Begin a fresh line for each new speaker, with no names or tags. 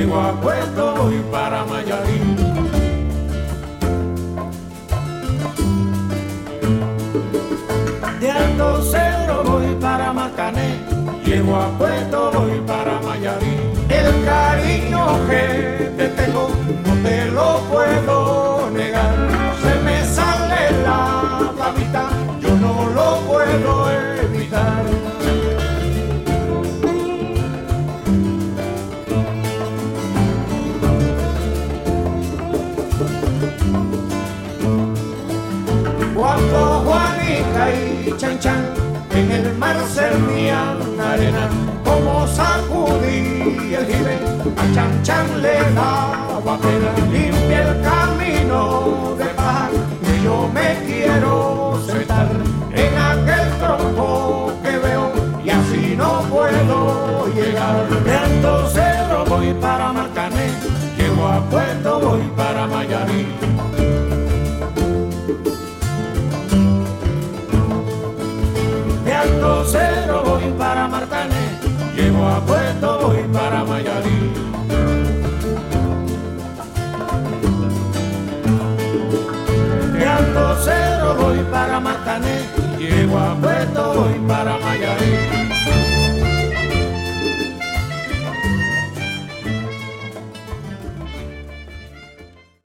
llego a Puerto, voy para Mayarín. De Alto Cedro voy para Marcané, llego a Puerto, voy para Mayarín. El cariño que te tengo no te lo puedo negar, se me sale la babita, yo no lo puedo evitar. Cuando Juanica y Chan Chan en el mar servían arena, como sacudí el jibe, a Chan Chan le daba pena. Limpia el camino de paja, que yo me quiero sentar en aquel tronco que veo, y así no puedo llegar. De Alto Cedro voy para Marcané, llego a Puerto, voy para Mayarín. De Alto Cedro voy para Marcané, llego a Puerto, voy para Mayarín. De Alto Cedro voy para Marcané, llego a Puerto, voy para